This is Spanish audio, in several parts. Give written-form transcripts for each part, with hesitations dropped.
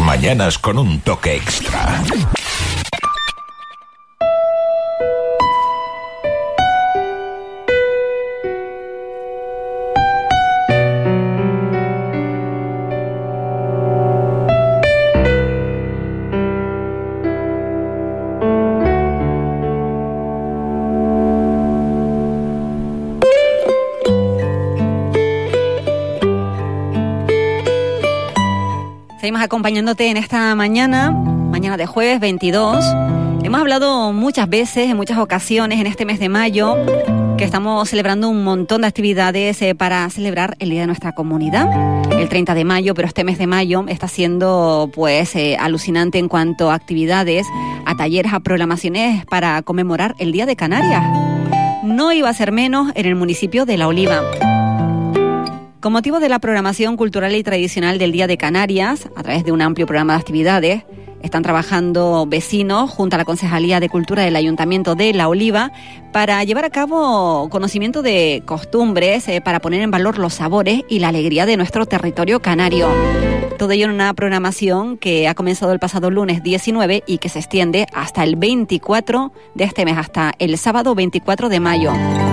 mañanas con un toque extra. Seguimos acompañándote en esta mañana de jueves 22. Hemos hablado muchas veces, en muchas ocasiones, en este mes de mayo, que estamos celebrando un montón de actividades para celebrar el Día de nuestra comunidad, el 30 de mayo, pero este mes de mayo está siendo alucinante en cuanto a actividades, a talleres, a programaciones para conmemorar el Día de Canarias. No iba a ser menos en el municipio de La Oliva. Con motivo de la programación cultural y tradicional del Día de Canarias, a través de un amplio programa de actividades, están trabajando vecinos junto a la Concejalía de Cultura del Ayuntamiento de La Oliva para llevar a cabo conocimiento de costumbres, para poner en valor los sabores y la alegría de nuestro territorio canario. Todo ello en una programación que ha comenzado el pasado lunes 19 y que se extiende hasta el 24 de este mes, hasta el sábado 24 de mayo.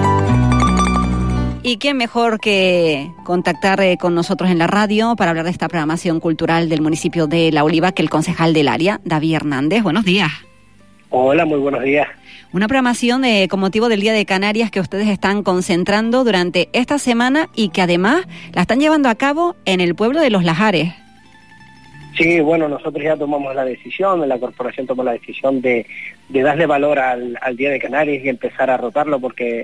¿Y quién mejor que contactar con nosotros en la radio para hablar de esta programación cultural del municipio de La Oliva que el concejal del área, David Hernández? Buenos días. Hola, muy buenos días. Una programación con motivo del Día de Canarias que ustedes están concentrando durante esta semana y que además la están llevando a cabo en el pueblo de Los Lajares. Sí, bueno, nosotros ya tomamos la decisión, la corporación tomó la decisión de darle valor al Día de Canarias y empezar a rotarlo porque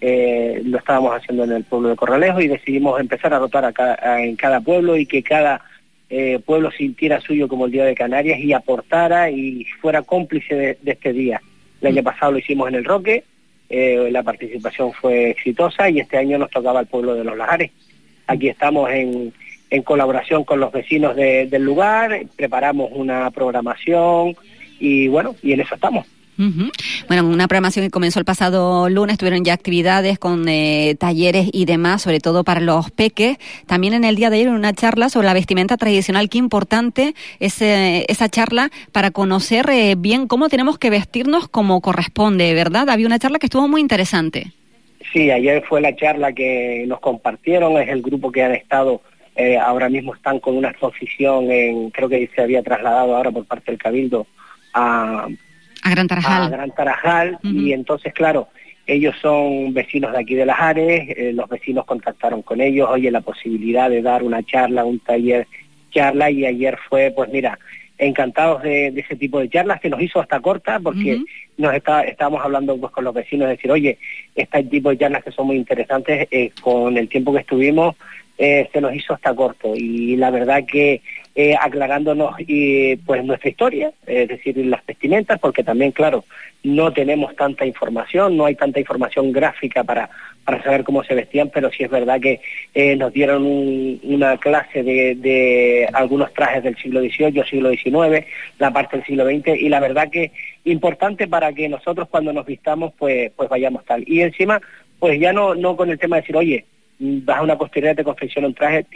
lo estábamos haciendo en el pueblo de Corralejo y decidimos empezar a rotar en cada pueblo y que cada pueblo sintiera suyo como el Día de Canarias y aportara y fuera cómplice de este día. El año pasado lo hicimos en El Roque, la participación fue exitosa y este año nos tocaba al pueblo de Los Lajares. Aquí estamos en colaboración con los vecinos del lugar, preparamos una programación y bueno, y en eso estamos. Uh-huh. Bueno, una programación que comenzó el pasado lunes, tuvieron ya actividades con talleres y demás, sobre todo para los peques. También en el día de ayer una charla sobre la vestimenta tradicional. Qué importante es esa charla para conocer bien cómo tenemos que vestirnos como corresponde, ¿verdad? Había una charla que estuvo muy interesante. Sí, ayer fue la charla que nos compartieron, es el grupo que han estado, ahora mismo están con una exposición, creo que se había trasladado ahora por parte del Cabildo a Gran Tarajal, uh-huh. Y entonces, claro, ellos son vecinos de aquí de Lajares, los vecinos contactaron con ellos, oye, la posibilidad de dar una charla, un taller charla, y ayer fue, pues mira, encantados de ese tipo de charlas, que nos hizo hasta corta, porque uh-huh. Estábamos hablando pues con los vecinos, decir, oye, este tipo de charlas que son muy interesantes, con el tiempo que estuvimos, se nos hizo hasta corto, y la verdad que aclarándonos pues nuestra historia, es decir, las vestimentas, porque también, claro, no tenemos tanta información, no hay tanta información gráfica para saber cómo se vestían, pero sí es verdad que nos dieron una clase de algunos trajes del siglo XVIII, siglo XIX, la parte del siglo XX, y la verdad que importante para que nosotros cuando nos vistamos pues vayamos tal. Y encima, pues ya no con el tema de decir, oye, vas a una costurería, te confecciona un traje,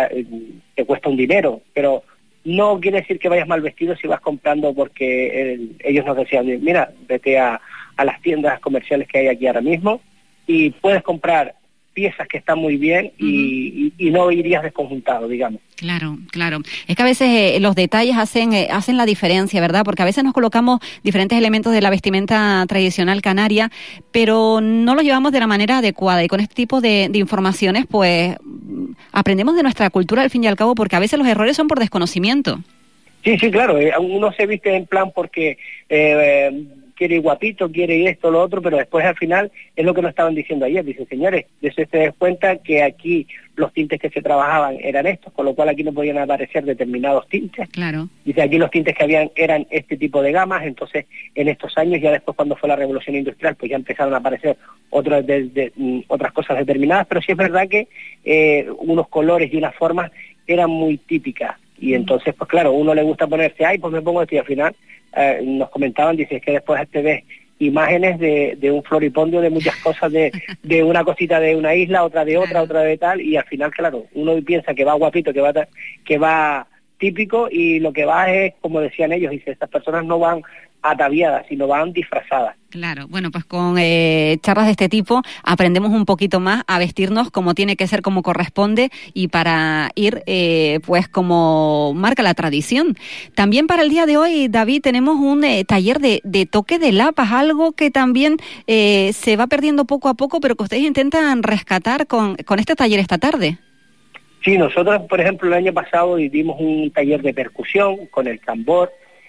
te cuesta un dinero, pero no quiere decir que vayas mal vestido si vas comprando, porque ellos nos decían, mira, vete a las tiendas comerciales que hay aquí ahora mismo y puedes comprar piezas que están muy bien y no irías desconjuntado, digamos. Claro. Es que a veces los detalles hacen la diferencia, ¿verdad? Porque a veces nos colocamos diferentes elementos de la vestimenta tradicional canaria, pero no los llevamos de la manera adecuada, y con este tipo de informaciones, pues, aprendemos de nuestra cultura al fin y al cabo, porque a veces los errores son por desconocimiento. Sí, claro, uno se viste en plan porque quiere ir guapito, quiere ir esto, lo otro, pero después al final es lo que nos estaban diciendo ayer. Dicen, señores, se den cuenta que aquí los tintes que se trabajaban eran estos, con lo cual aquí no podían aparecer determinados tintes. Claro. Dice, aquí los tintes que habían eran este tipo de gamas, entonces en estos años, ya después cuando fue la revolución industrial, pues ya empezaron a aparecer otras cosas determinadas, pero sí es verdad que unos colores y unas formas eran muy típicas. Y entonces, pues claro, uno le gusta ponerse, pues me pongo esto, y al final nos comentaban, dice, es que después te ves imágenes de un floripondio, de muchas cosas, de una cosita de una isla, otra de otra, otra de tal, y al final, claro, uno piensa que va guapito, que va típico, y lo que va es, como decían ellos, dice, estas personas no van ataviadas, sino van disfrazadas. Claro, bueno, pues con charlas de este tipo aprendemos un poquito más a vestirnos como tiene que ser, como corresponde, y para ir pues como marca la tradición. También para el día de hoy, David, tenemos un taller de toque de lapas, algo que también se va perdiendo poco a poco, pero que ustedes intentan rescatar con este taller esta tarde. Sí, nosotros, por ejemplo, el año pasado dimos un taller de percusión con el tambor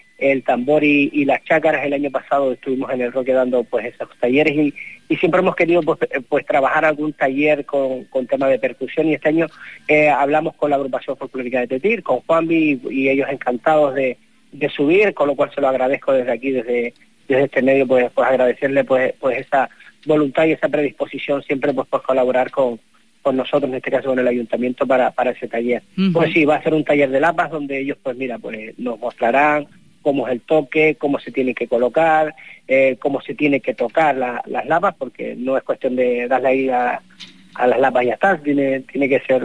y las chácaras. El año pasado estuvimos en el Roque dando pues esos talleres y siempre hemos querido pues trabajar algún taller con tema de percusión, y este año hablamos con la agrupación folclórica de Tetir, con Juanvi, y ellos encantados de subir, con lo cual se lo agradezco desde aquí, desde este medio, pues agradecerle pues esa voluntad y esa predisposición siempre pues colaborar con nosotros, en este caso con el ayuntamiento, para ese taller. Uh-huh. Pues sí, va a ser un taller de lapas donde ellos pues mira, pues nos mostrarán cómo es el toque, cómo se tiene que colocar, cómo se tiene que tocar las lapas, porque no es cuestión de darle ahí a las lapas y ya está, tiene que ser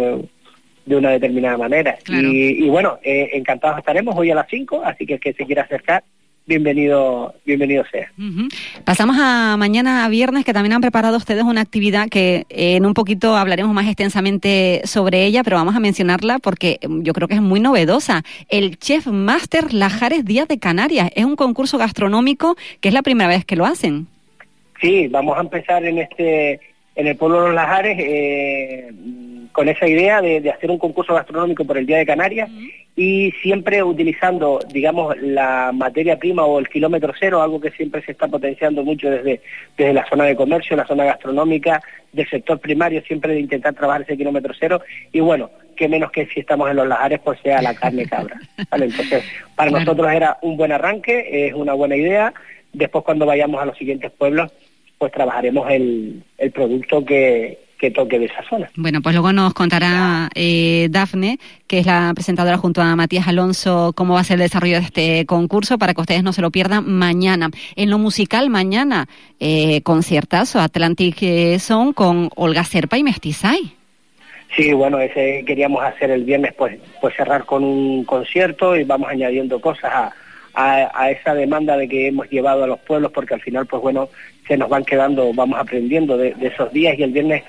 de una determinada manera. Claro. Y bueno, encantados estaremos hoy a las 5, así que el que se quiera acercar, bienvenido sea. Uh-huh. Pasamos a mañana, a viernes, que también han preparado ustedes una actividad que en un poquito hablaremos más extensamente sobre ella, pero vamos a mencionarla porque yo creo que es muy novedosa. El Chef Master Lajares Días de Canarias. Es un concurso gastronómico que es la primera vez que lo hacen. Sí, vamos a empezar en el pueblo de Los Lajares con esa idea de hacer un concurso gastronómico por el Día de Canarias. Uh-huh. Y siempre utilizando, digamos, la materia prima o el kilómetro cero, algo que siempre se está potenciando mucho desde la zona de comercio, la zona gastronómica, del sector primario, siempre de intentar trabajar ese kilómetro cero. Y bueno, qué menos que si estamos en Los Lajares, pues sea la carne cabra, ¿vale? Entonces, para nosotros era un buen arranque, es una buena idea. Después, cuando vayamos a los siguientes pueblos, pues trabajaremos el producto que toque de esa zona. Bueno, pues luego nos contará Dafne, que es la presentadora junto a Matías Alonso, cómo va a ser el desarrollo de este concurso para que ustedes no se lo pierdan mañana. En lo musical, mañana, conciertazo Atlantic Song con Olga Serpa y Mestizay. Sí, bueno, ese queríamos hacer el viernes, pues cerrar con un concierto, y vamos añadiendo cosas a esa demanda de que hemos llevado a los pueblos, porque al final, pues bueno, se nos van quedando, vamos aprendiendo de esos días, y el viernes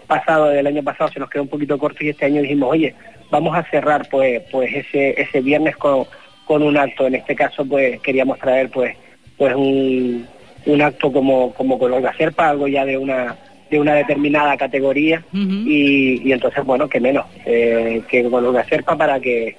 del año pasado se nos quedó un poquito corto, y este año dijimos, oye, vamos a cerrar pues ese viernes con un acto. En este caso pues queríamos traer pues un acto como con Olga Serpa, algo ya de una determinada categoría. Uh-huh. y entonces bueno, que menos que con Olga Serpa para que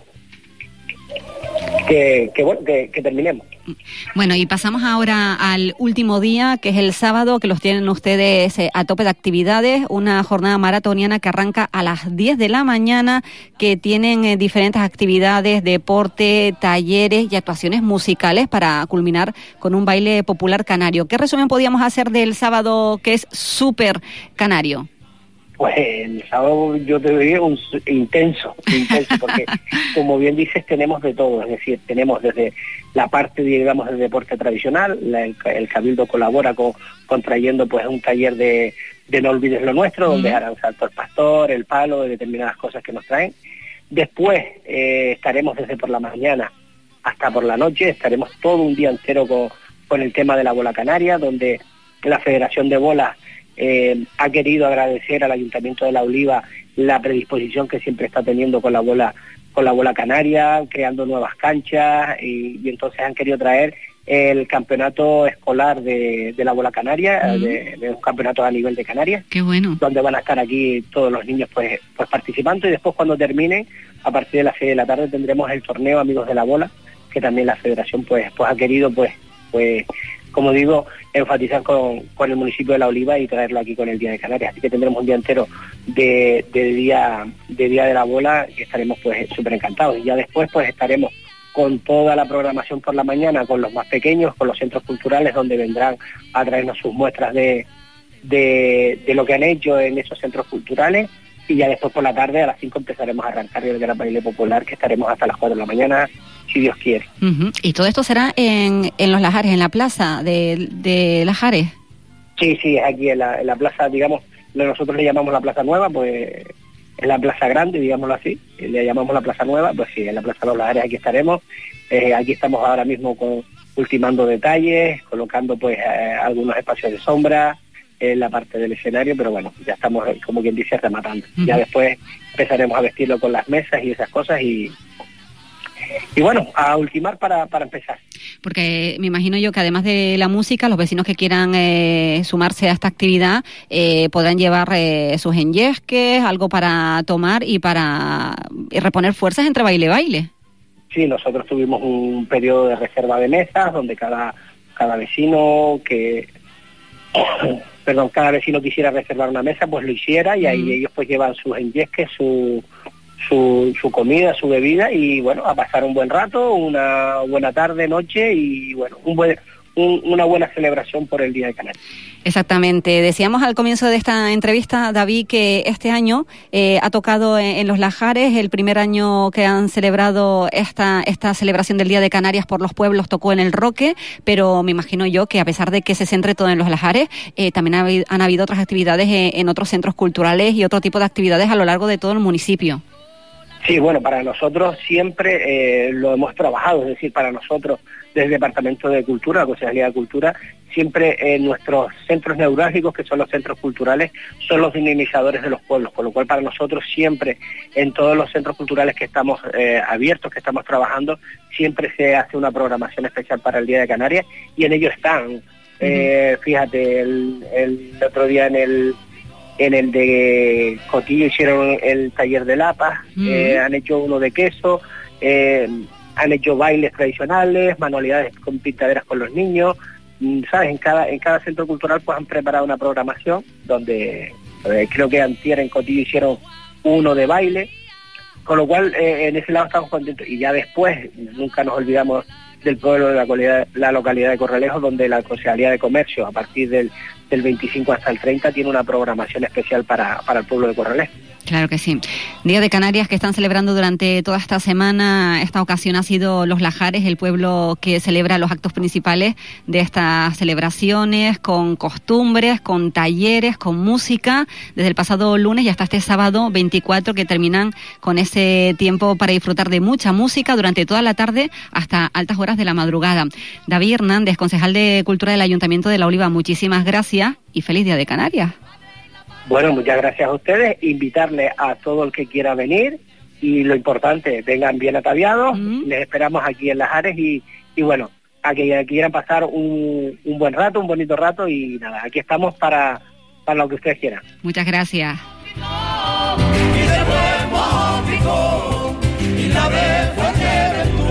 terminemos. Bueno, y pasamos ahora al último día, que es el sábado, que los tienen ustedes a tope de actividades, una jornada maratoniana que arranca a las 10 de la mañana, que tienen diferentes actividades, deporte, talleres y actuaciones musicales para culminar con un baile popular canario. ¿Qué resumen podíamos hacer del sábado, que es súper canario? Pues el sábado yo te diría intenso, porque como bien dices, tenemos de todo, es decir, tenemos desde la parte, digamos, del deporte tradicional, el Cabildo colabora con trayendo pues un taller de No Olvides Lo Nuestro, donde harán salto al pastor, el palo, de determinadas cosas que nos traen. Después estaremos desde por la mañana hasta por la noche, estaremos todo un día entero con el tema de la bola canaria, donde la Federación de Bolas ha querido agradecer al Ayuntamiento de La Oliva la predisposición que siempre está teniendo con la bola canaria, creando nuevas canchas, y entonces han querido traer el campeonato escolar de la bola canaria, de un campeonato a nivel de Canarias. Qué bueno. Donde van a estar aquí todos los niños pues participando, y después cuando termine, a partir de las 6 de la tarde, tendremos el torneo Amigos de la Bola, que también la Federación pues ha querido pues como digo, enfatizar con el municipio de La Oliva y traerlo aquí con el Día de Canarias. Así que tendremos un día entero de día de la bola, y estaremos pues súper encantados. Y ya después pues estaremos con toda la programación por la mañana, con los más pequeños, con los centros culturales, donde vendrán a traernos sus muestras de lo que han hecho en esos centros culturales. Y ya después por la tarde, a las 5, empezaremos a arrancar el gran baile popular, que estaremos hasta las 4 de la mañana, si Dios quiere. Uh-huh. ¿Y todo esto será en Los Lajares, en la plaza de Lajares? Sí, es aquí en la plaza, digamos, nosotros le llamamos la Plaza Nueva, pues la Plaza Grande, digámoslo así, le llamamos la Plaza Nueva, pues sí, en la Plaza de los Lajares aquí estaremos. Aquí estamos ahora mismo ultimando detalles, colocando pues algunos espacios de sombra en la parte del escenario, pero bueno, ya estamos, como quien dice, rematando. Ya después empezaremos a vestirlo con las mesas y esas cosas y bueno, a ultimar para empezar. Porque me imagino yo que además de la música, los vecinos que quieran sumarse a esta actividad podrán llevar sus enyesques, algo para tomar y para reponer fuerzas entre baile y baile. Sí, nosotros tuvimos un periodo de reserva de mesas donde cada vecino cada vecino quisiera reservar una mesa, pues lo hiciera, y ahí ellos pues llevan sus enyesques, su comida, su bebida, y bueno, a pasar un buen rato, una buena tarde, noche, y bueno, una buena celebración por el Día de Canarias. Exactamente. Decíamos al comienzo de esta entrevista, David, que este año ha tocado en Los Lajares, el primer año que han celebrado esta celebración del Día de Canarias por los pueblos tocó en El Roque, pero me imagino yo que a pesar de que se centre todo en Los Lajares, también han habido otras actividades en otros centros culturales y otro tipo de actividades a lo largo de todo el municipio. Sí, bueno, para nosotros siempre lo hemos trabajado, es decir, para nosotros desde el Departamento de Cultura, la Concejalía de Cultura, siempre nuestros centros neurálgicos, que son los centros culturales, son los dinamizadores de los pueblos, con lo cual para nosotros siempre, en todos los centros culturales que estamos abiertos, que estamos trabajando, siempre se hace una programación especial para el Día de Canarias, y en ello están. Fíjate, el otro día en el de Cotillo hicieron el taller de lapas, han hecho uno de queso, han hecho bailes tradicionales, manualidades con pintaderas con los niños, ¿sabes? En cada centro cultural pues han preparado una programación donde creo que antier en Cotillo hicieron uno de baile, con lo cual en ese lado estamos contentos. Y ya después, nunca nos olvidamos del pueblo de la localidad de Corralejo, donde la Concejalía de Comercio, a partir del 25 hasta el 30, tiene una programación especial para el pueblo de Corralejo. Claro que sí. Día de Canarias que están celebrando durante toda esta semana. Esta ocasión ha sido Los Lajares, el pueblo que celebra los actos principales de estas celebraciones, con costumbres, con talleres, con música, desde el pasado lunes y hasta este sábado 24, que terminan con ese tiempo para disfrutar de mucha música durante toda la tarde hasta altas horas de la madrugada. David Hernández, concejal de Cultura del Ayuntamiento de La Oliva, muchísimas gracias y feliz Día de Canarias. Bueno, muchas gracias a ustedes, invitarles a todo el que quiera venir, y lo importante, vengan bien ataviados, les esperamos aquí en Lajares, y bueno, a que quieran pasar un buen rato, un bonito rato, y nada, aquí estamos para lo que ustedes quieran. Muchas gracias. Y de buen Mófico, y la de cualquier